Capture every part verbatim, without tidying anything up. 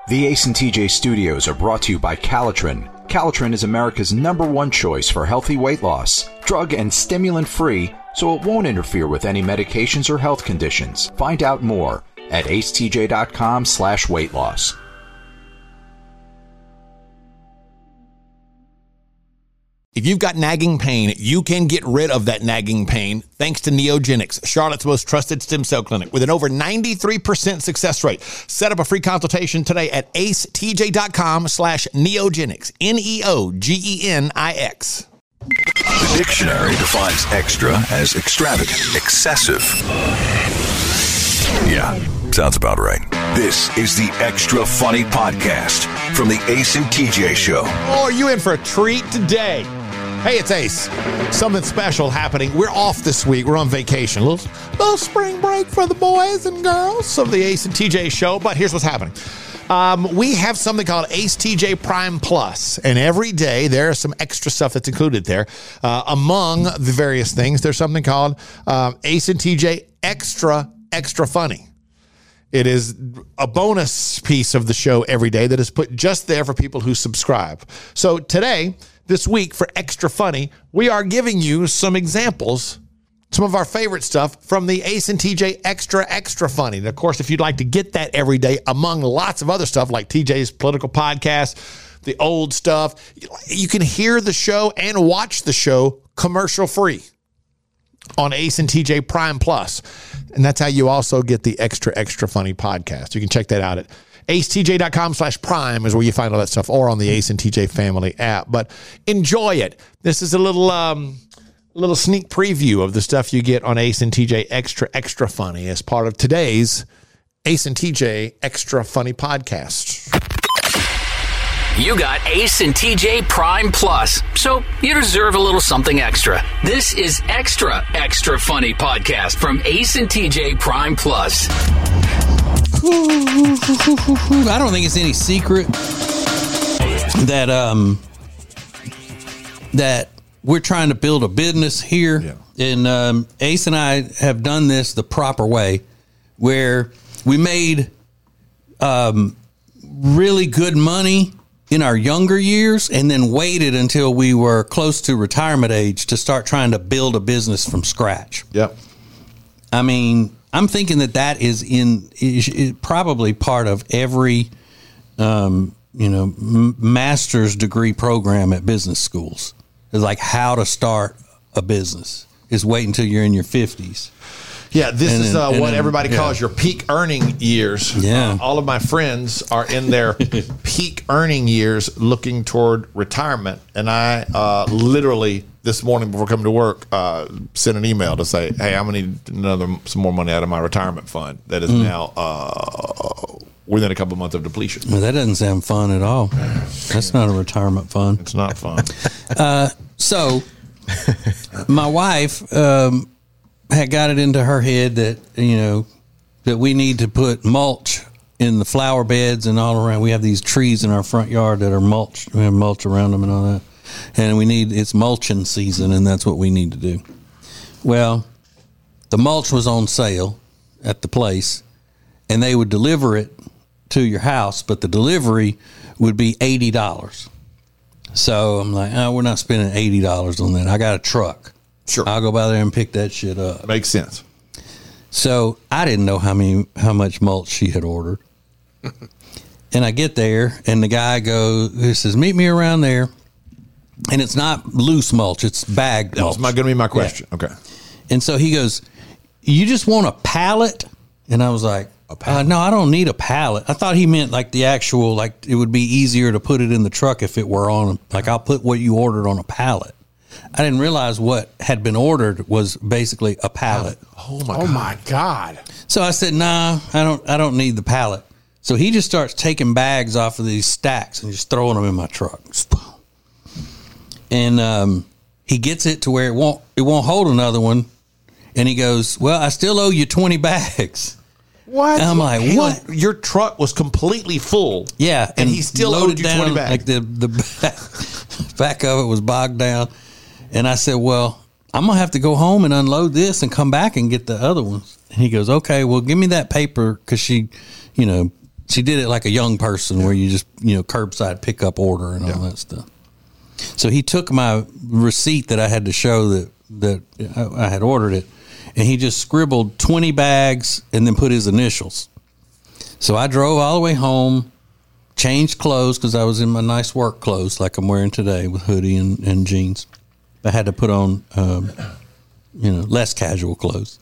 The Ace and T J studios are brought to you by Calitrin. Calitrin is America's number one choice for healthy weight loss. Drug and stimulant free, so it won't interfere with any medications or health conditions. Find out more at acetj.com slash weight loss. If you've got nagging pain, you can get rid of that nagging pain thanks to Neogenics, Charlotte's most trusted stem cell clinic with an over ninety-three percent success rate. Set up a free consultation today at acetj.com slash neogenics, N E O G E N I X. The dictionary defines extra as extravagant, excessive. Yeah, sounds about right. This is the Extra Funny Podcast from the Ace and T J Show. Oh, are you in for a treat today? Hey, it's Ace. Something special happening. We're off this week. We're on vacation. A little, little spring break for the boys and girls of the Ace and T J Show. But here's what's happening. Um, we have something called Ace T J Prime Plus, and every day there is some extra stuff that's included there. Uh, among the various things, there's something called uh, Ace and T J Extra Extra Funny. It is a bonus piece of the show every day that is put just there for people who subscribe. So today, this week, for Extra Funny, we are giving you some examples, some of our favorite stuff from the Ace and T J Extra Extra Funny. And of course, if you'd like to get that every day among lots of other stuff like T J's political podcast, the old stuff, you can hear the show and watch the show commercial free on Ace and T J Prime Plus. And that's how you also get the Extra Extra Funny podcast. You can check that out at acetj.com slash prime is where you find all that stuff, or on the Ace and T J family app. But enjoy it. This is a little um, little sneak preview of the stuff you get on Ace and T J Extra Extra Funny as part of today's Ace and T J Extra Funny podcast. You got Ace and T J Prime Plus, so you deserve a little something extra. This is Extra Extra Funny Podcast from Ace and T J Prime Plus. I don't think it's any secret that um that we're trying to build a business here, yeah. and um, Ace and I have done this the proper way, where we made um really good money in our younger years and then waited until we were close to retirement age to start trying to build a business from scratch. Yep. I mean, I'm thinking that that is in is, is probably part of every, um, you know, m- master's degree program at business schools. It's like how to start a business is wait until you're in your fifties. Yeah, this and is then, uh, what then, everybody yeah. calls your peak earning years. Yeah. Uh, all of my friends are in their peak earning years looking toward retirement. And I uh, literally, this morning before coming to work, uh, sent an email to say, hey, I'm going to need another some more money out of my retirement fund that is mm. now uh, within a couple of months of depletion. Well, that doesn't sound fun at all. That's not a retirement fund. It's not fun. uh, so my wife... Um, had got it into her head that, you know, that we need to put mulch in the flower beds and all around. We have these trees in our front yard that are mulch. We have mulch around them and all that. And we need, it's mulching season, and that's what we need to do. Well, the mulch was on sale at the place, and they would deliver it to your house, but the delivery would be eighty dollars. So I'm like, oh, we're not spending eighty dollars on that. I got a truck. Sure. I'll go by there and pick that shit up. Makes sense. So I didn't know how many, how much mulch she had ordered. And I get there, and the guy goes, he says, meet me around there. And it's not loose mulch, it's bagged That mulch. was going to be my question. Yeah. Okay. And so he goes, you just want a pallet? And I was like, uh, no, I don't need a pallet. I thought he meant like the actual, like it would be easier to put it in the truck if it were on, like I'll put what you ordered on a pallet. I didn't realize what had been ordered was basically a pallet. Oh my, oh God. my God. So I said, nah, I don't, I don't need the pallet. So he just starts taking bags off of these stacks and just throwing them in my truck. And um, he gets it to where it won't, it won't hold another one. And he goes, well, I still owe you twenty bags. What? And I'm like, Hang what? On. Your truck was completely full. Yeah. And, and he still owed you down, twenty bags. Like the, the back, back of it was bogged down. And I said, well, I'm going to have to go home and unload this and come back and get the other ones. And he goes, okay, well, give me that paper. Cause she, you know, she did it like a young person, where you just you know curbside pickup order and all Yeah. that stuff. So he took my receipt that I had to show that that I I had ordered it, and he just scribbled twenty bags and then put his initials. So I drove all the way home, changed clothes because I was in my nice work clothes like I'm wearing today with hoodie and, and jeans. I had to put on, um, you know, less casual clothes.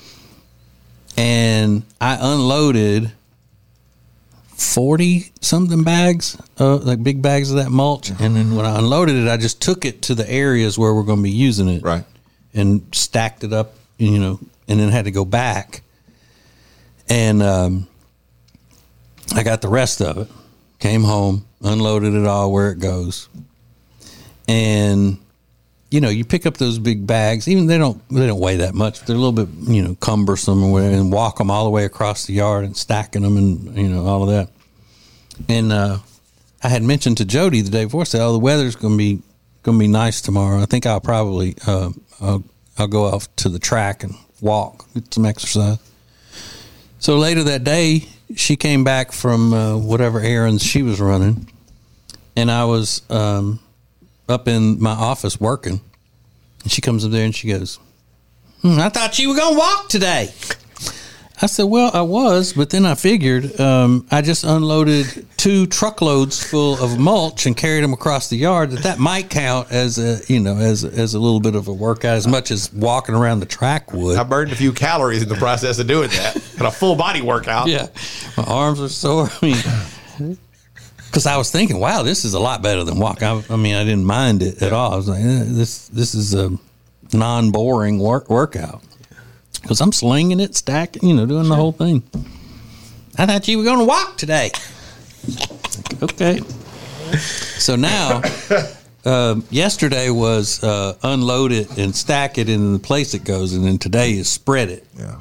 And I unloaded forty something bags, uh, like big bags of that mulch. And then when I unloaded it, I just took it to the areas where we're going to be using it. Right. And stacked it up, you know, and then had to go back. And um, I got the rest of it, came home, unloaded it all where it goes. And, you know, you pick up those big bags, even they don't they don't weigh that much. They're a little bit, you know, cumbersome and, whatever, and walk them all the way across the yard and stacking them and, you know, all of that. And uh, I had mentioned to Jody the day before, I said, oh, the weather's going to be going to be nice tomorrow. I think I'll probably uh, I'll, I'll go off to the track and walk, get some exercise. So later that day, she came back from uh, whatever errands she was running, and I was um, up in my office working. And she comes up there and she goes, hmm, I thought you were going to walk today. I said, well, I was, but then I figured um, I just unloaded two truckloads full of mulch and carried them across the yard. That that might count as a, you know, as as a little bit of a workout, as much as walking around the track would. I burned a few calories in the process of doing that. Had a full body workout. Yeah, my arms are sore. I mean, because I was thinking, wow, this is a lot better than walking. I, I mean, I didn't mind it at all. I was like, eh, this this is a non-boring work workout. Because I'm slinging it, stacking, you know, doing the whole thing. I thought you were going to walk today. Okay. So now, uh, yesterday was uh, unload it and stack it in the place it goes, and then today is spread it. Yeah.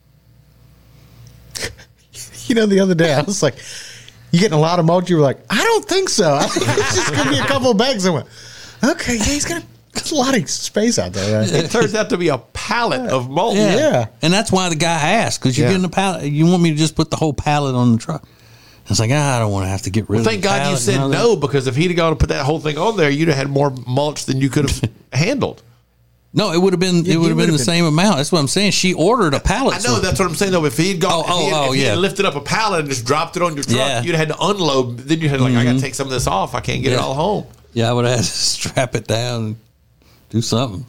You know, the other day I was like, you getting a lot of mulch? You were like, I don't think so. I think it's just going to be a couple of bags. I went, okay, yeah, he's going to. There's a lot of space out there, right? It turns out to be a pallet of mulch. Yeah. Yeah. And that's why the guy asked, because you're Yeah. getting a pallet. You want me to just put the whole pallet on the truck? It's like, ah, I don't want to have to get rid Well, of thank the God you pallet said and all that. no, because if he'd have gone to put that whole thing on there, you'd have had more mulch than you could have handled. No, it would have been, Yeah, it would you have been would the have been- same amount. That's what I'm saying. She ordered a pallet. I know, so- that's what I'm saying, though. If he'd gone, Oh, if he had, oh, oh, if he had yeah. lifted up a pallet and just dropped it on your truck, Yeah. you'd have had to unload. Then you had like, I got to take some of this off. I can't get it Yeah. all home. Yeah, I would have had to strap it down and do something.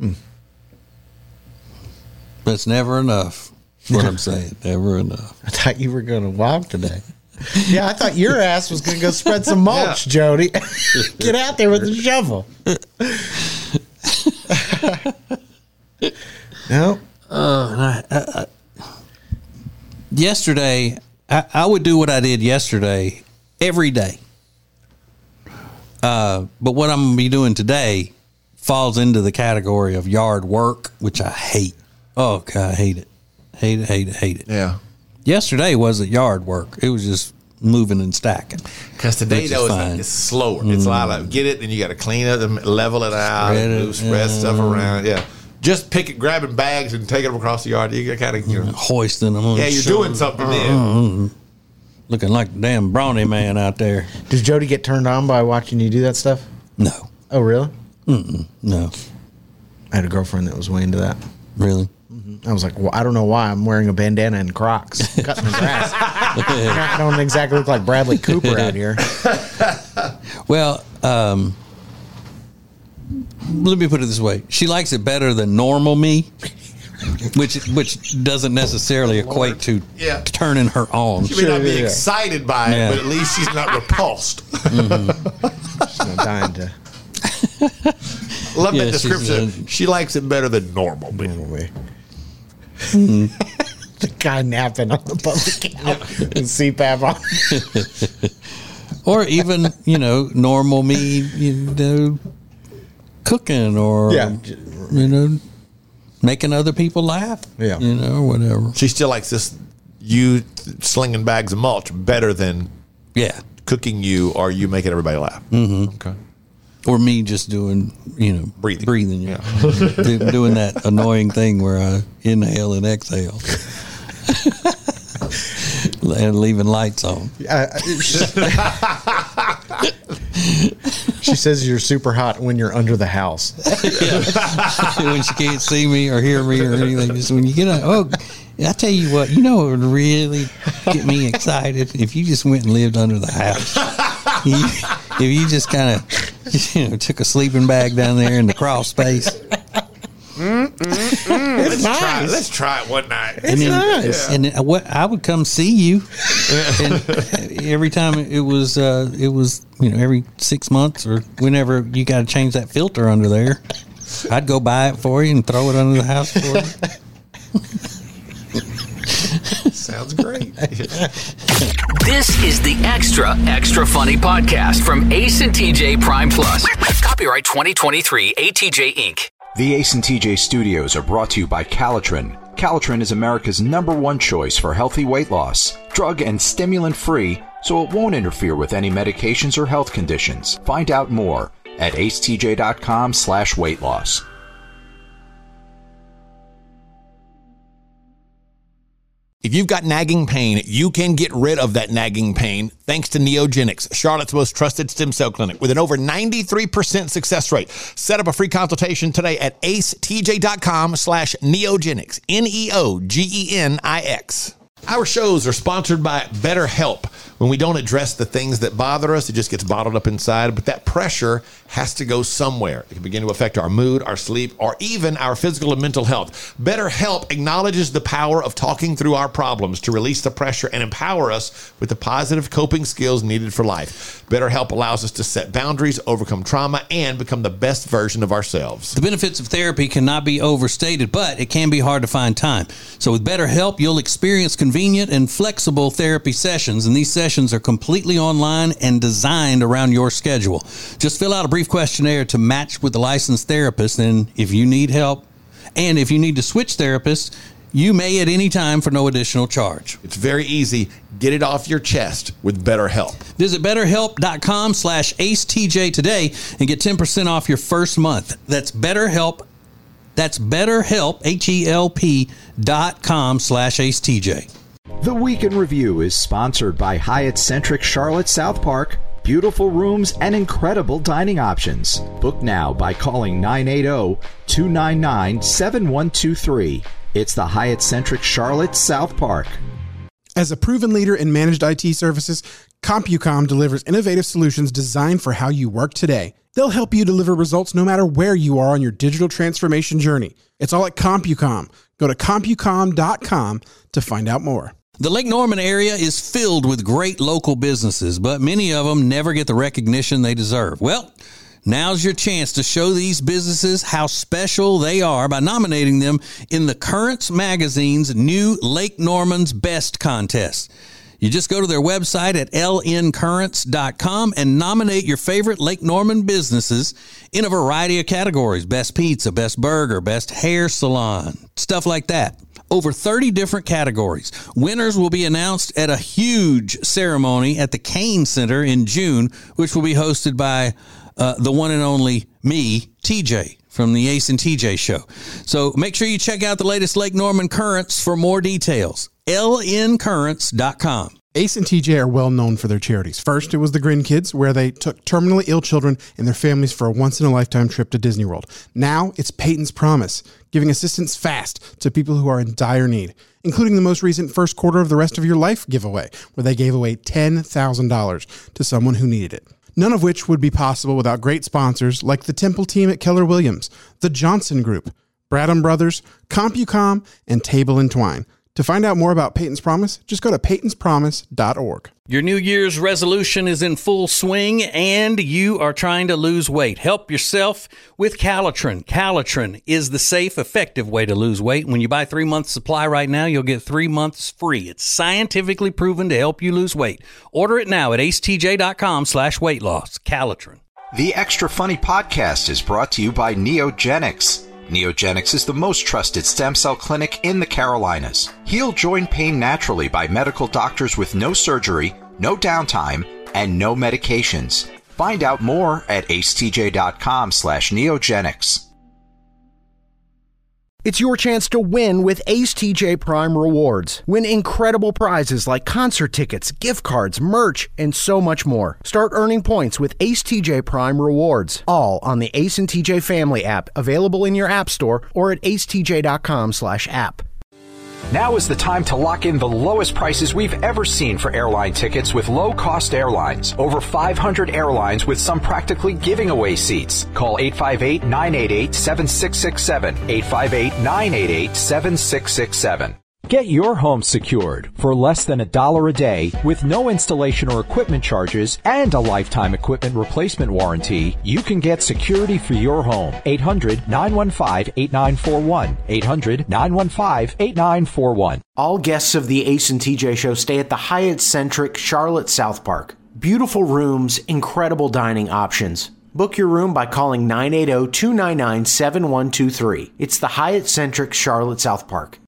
But it's never enough. That's what I'm saying. Never enough. I thought you were going to walk today. Yeah, I thought your ass was going to go spread some mulch, Jody. Get out there with the shovel. No. Yesterday, I, I would do what I did yesterday every day. Uh, but what I'm going to be doing today falls into the category of yard work, which I hate. Oh, God, I hate it. Hate it, hate it, hate it. Yeah. Yesterday wasn't yard work. It was just moving and stacking. Because today, Which is though, it's, fine. like, it's slower. It's a lot of get it, and you got to clean it and level it out, Spread and it, move, spread yeah. stuff around. Yeah. Just pick it, grabbing bags and taking them across the yard. You kind of, you know. Hoisting them on Yeah, the you're shoulder. doing something then. Looking like a damn brawny man out there. Does Jody get turned on by watching you do that stuff? No. Oh, really? No. I had a girlfriend that was way into that. Really? I was like, well, I don't know why I'm wearing a bandana and Crocs, cutting the grass. I don't exactly look like Bradley Cooper out here. Well, um, let me put it this way. She likes it better than normal me, which which doesn't necessarily equate to Yeah. turning her on. She may not be yeah. excited by it, Yeah. but at least she's not repulsed. She's not dying to. Love Yeah, that she's, description. uh, She likes it better than normal. Anyway. The guy napping on the public couch with C PAP on. Or even, you know, normal me, you know, cooking or, Yeah. you know, making other people laugh. Yeah. You know, whatever. She still likes this, you slinging bags of mulch better than Yeah. cooking you or you making everybody laugh. Mm-hmm. Okay. Or me just doing, you know, Breathing. breathing, yeah, Do- doing that annoying thing where I inhale and exhale. and leaving lights on. Uh, she says you're super hot when you're under the house. When she can't see me or hear me or anything. Just when you get out, oh, I tell you what, you know what would really get me excited? If you just went and lived under the house. You, if you just kind of, you know, took a sleeping bag down there in the crawl space. Mm, mm, mm. Let's nice. try. Let's try it one night. It's and then, nice. And then what I would come see you, and every time it was, uh, it was, you know, every six months or whenever you got to change that filter under there, I'd go buy it for you and throw it under the house for you. Sounds great. This is the Extra, Extra Funny podcast from Ace and T J Prime Plus. Copyright twenty twenty-three A T J Incorporated. The Ace and T J studios are brought to you by Calitrin. Calitrin is America's number one choice for healthy weight loss. Drug and stimulant free, so it won't interfere with any medications or health conditions. Find out more at acetj.com slash weight loss. If you've got nagging pain, you can get rid of that nagging pain thanks to Neogenics, Charlotte's most trusted stem cell clinic with an over ninety-three percent success rate. Set up a free consultation today at acetj.com slash neogenics, N E O G E N I X. Our shows are sponsored by BetterHelp. When we don't address the things that bother us, it just gets bottled up inside. But that pressure has to go somewhere. It can begin to affect our mood, our sleep, or even our physical and mental health. BetterHelp acknowledges the power of talking through our problems to release the pressure and empower us with the positive coping skills needed for life. BetterHelp allows us to set boundaries, overcome trauma, and become the best version of ourselves. The benefits of therapy cannot be overstated, but it can be hard to find time. So with BetterHelp, you'll experience convenient and flexible therapy sessions, and these sessions are completely online and designed around your schedule. Just fill out a brief questionnaire to match with a licensed therapist, and if you need help, and if you need to switch therapists, you may at any time for no additional charge. It's very easy. Get it off your chest with BetterHelp. Visit betterhelp.com slash AceTJ today and get ten percent off your first month. That's BetterHelp. That's BetterHelp, H E L P dot com slash AceTJ. The Week in Review is sponsored by Hyatt Centric Charlotte South Park. Beautiful rooms and incredible dining options. Book now by calling nine eight zero, two nine nine, seven one two three. It's the Hyatt Centric Charlotte South Park. As a proven leader in managed I T services, CompuCom delivers innovative solutions designed for how you work today. They'll help you deliver results no matter where you are on your digital transformation journey. It's all at CompuCom. Go to CompuCom dot com to find out more. The Lake Norman area is filled with great local businesses, but many of them never get the recognition they deserve. Well, now's your chance to show these businesses how special they are by nominating them in the Currents Magazine's new Lake Norman's Best contest. You just go to their website at L N currents dot com and nominate your favorite Lake Norman businesses in a variety of categories. Best pizza, best burger, best hair salon, stuff like that. Over thirty different categories. Winners will be announced at a huge ceremony at the Kane Center in June, which will be hosted by uh, the one and only me, T J, from the Ace and T J show. So make sure you check out the latest Lake Norman Currents for more details. L N currents dot com. Ace and T J are well known for their charities. First, it was the Grin Kids, where they took terminally ill children and their families for a once-in-a-lifetime trip to Disney World. Now, it's Peyton's Promise, giving assistance fast to people who are in dire need, including the most recent first quarter of the rest of your life giveaway, where they gave away ten thousand dollars to someone who needed it. None of which would be possible without great sponsors like the Temple team at Keller Williams, the Johnson Group, Bradham Brothers, CompuCom, and Table and Twine. To find out more about Peyton's Promise, just go to peytons promise dot org. Your New Year's resolution is in full swing and you are trying to lose weight. Help yourself with Calitrin. Calitrin is the safe, effective way to lose weight. When you buy three months supply right now, you'll get three months free. It's scientifically proven to help you lose weight. Order it now at acetj.com slash weight loss. Calitrin. The Extra Funny podcast is brought to you by Neogenics. Neogenics is the most trusted stem cell clinic in the Carolinas. Heal joint pain naturally by medical doctors with no surgery, no downtime, and no medications. Find out more at acetj.com slash neogenics. It's your chance to win with Ace T J Prime Rewards. Win incredible prizes like concert tickets, gift cards, merch, and so much more. Start earning points with Ace T J Prime Rewards, all on the Ace and T J Family app, available in your app store or at acetj.com slash app. Now is the time to lock in the lowest prices we've ever seen for airline tickets with low-cost airlines. Over five hundred airlines with some practically giving away seats. Call eight five eight, nine eight eight, seven six six seven. eight five eight, nine eight eight, seven six six seven. Get your home secured for less than a dollar a day with no installation or equipment charges and a lifetime equipment replacement warranty. You can get security for your home. eight hundred, nine one five, eight nine four one. eight hundred, nine one five, eight nine four one. All guests of the Ace and T J Show stay at the Hyatt-centric Charlotte South Park. Beautiful rooms, incredible dining options. Book your room by calling nine eight zero, two nine nine, seven one two three. It's the Hyatt-centric Charlotte South Park.